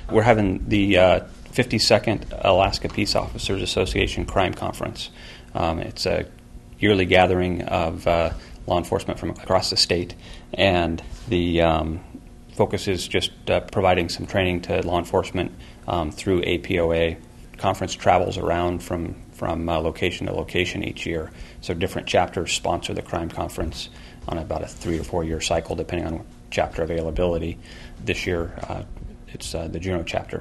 We're having the 52nd Alaska Peace Officers Association Crime Conference. It's a yearly gathering of law enforcement from across the state, and the focus is just providing some training to law enforcement through APOA. Conference travels around from location to location each year, so different chapters sponsor the crime conference on about a 3 or 4 year cycle, depending on chapter availability. This year, it's the Juneau chapter.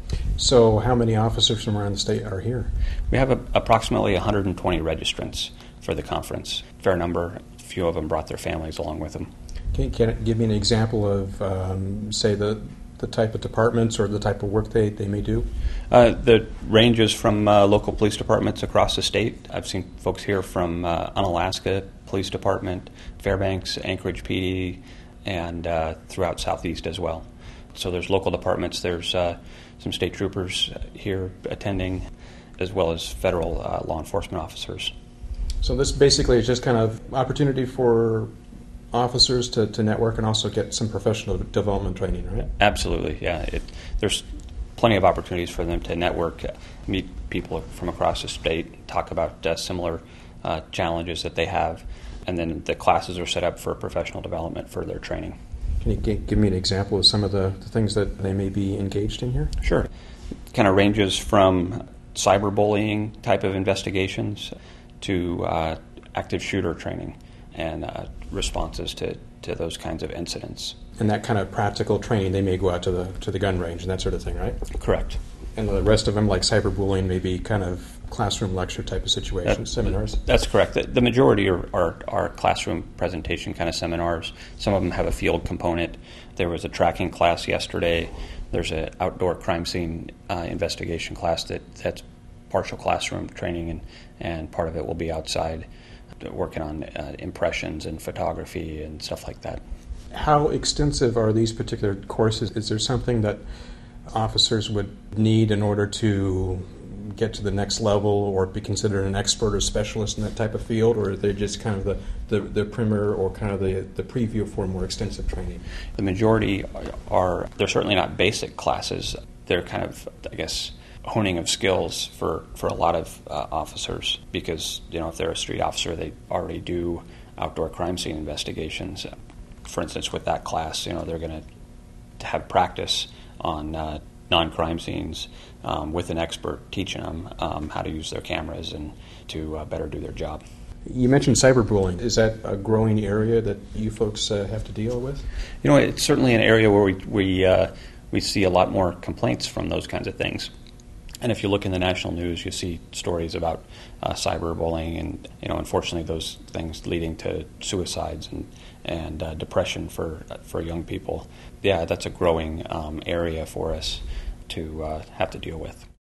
So how many officers from around the state are here? We have approximately 120 registrants for the conference. Fair number. A few of them brought their families along with them. Can you give me an example of, say, the type of departments or the type of work they may do? The ranges from local police departments across the state. I've seen folks here from Unalaska Police Department, Fairbanks, Anchorage PD, and throughout Southeast as well. So there's local departments, there's some state troopers here attending, as well as federal law enforcement officers. So this basically is just kind of opportunity for officers to network and also get some professional development training, right? Absolutely, yeah. There's plenty of opportunities for them to network, meet people from across the state, talk about similar challenges that they have, and then the classes are set up for professional development for their training. Can you give me an example of some of the things that they may be engaged in here? Sure. It kind of ranges from cyberbullying type of investigations to active shooter training and responses to those kinds of incidents. And that kind of practical training, they may go out to the gun range and that sort of thing, right? Correct. And the rest of them, like cyberbullying, may be kind of classroom lecture type of situations, seminars? That's correct. The majority are classroom presentation kind of seminars. Some of them have a field component. There was a tracking class yesterday. There's an outdoor crime scene investigation class that's partial classroom training, and part of it will be outside, working on impressions and photography and stuff like that. How extensive are these particular courses? Is there something that officers would need in order to get to the next level or be considered an expert or specialist in that type of field, or are they just kind of the primer or kind of the preview for more extensive training? The majority they're certainly not basic classes. They're kind of, I guess, honing of skills for a lot of officers, because if they're a street officer, they already do outdoor crime scene investigations. For instance, with that class, they're going to have practice on non-crime scenes with an expert teaching them how to use their cameras and to better do their job. You mentioned cyberbullying. Is that a growing area that you folks have to deal with? It's certainly an area where we see a lot more complaints from those kinds of things. And if you look in the national news, you see stories about cyberbullying and, unfortunately, those things leading to suicides and depression for young people. Yeah, that's a growing area for us to have to deal with.